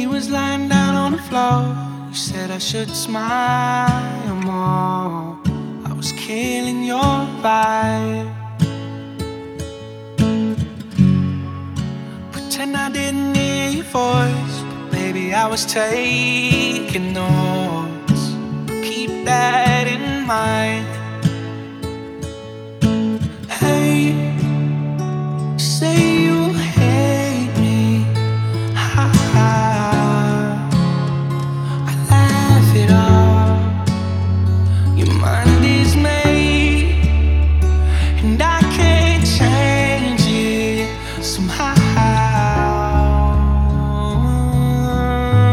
you was lying down on the floor. You said I should smile more. I was killing your vibe. Pretend I didn't hear your voice, but baby, I was taking notes. Keep that in mind.